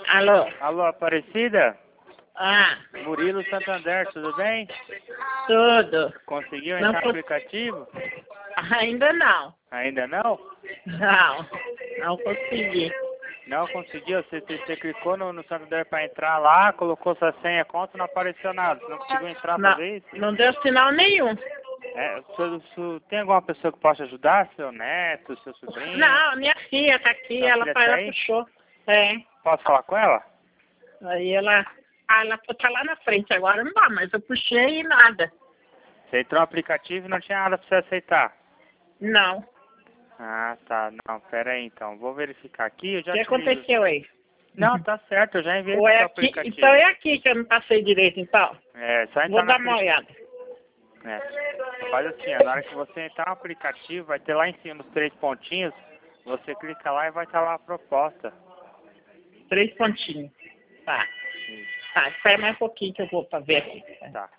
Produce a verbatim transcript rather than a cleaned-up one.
Alô? Alô, Aparecida? Ah, Murilo Santander, tudo bem? tudo. Conseguiu Não entrar no cons- aplicativo? Ainda não. Ainda não? Não, não consegui. Não conseguiu? Você, você, você clicou no, no Santander para entrar lá, colocou sua senha, conta, não apareceu nada. Você não conseguiu entrar Não, fazer isso? não deu sinal nenhum. É, seu- seu- tem alguma pessoa que possa ajudar? Seu neto, seu sobrinho? Não, minha filha tá aqui, Sua ela, filha ela tá aí? puxou. É. Posso falar com ela? Aí ela. Ah, ela tá lá na frente agora, não dá, mas eu puxei e nada. Você entrou no aplicativo e não tinha nada para você aceitar? Não. Ah, tá. Não, pera aí então. Vou verificar aqui, eu O já que te ligo. aconteceu aí? Não, tá certo, eu já enviei Ou pro é seu aqui? aplicativo. Então é aqui que eu não passei direito, então. É, só entrar Vou no dar uma aplicativo. olhada. É. Faz assim, ó, na hora que você entrar no aplicativo, vai ter lá em cima os três pontinhos, você clica lá e vai estar lá a proposta. Três pontinhos. Tá. Isso. Tá, espera mais um pouquinho que eu vou pra ver aqui. Tá.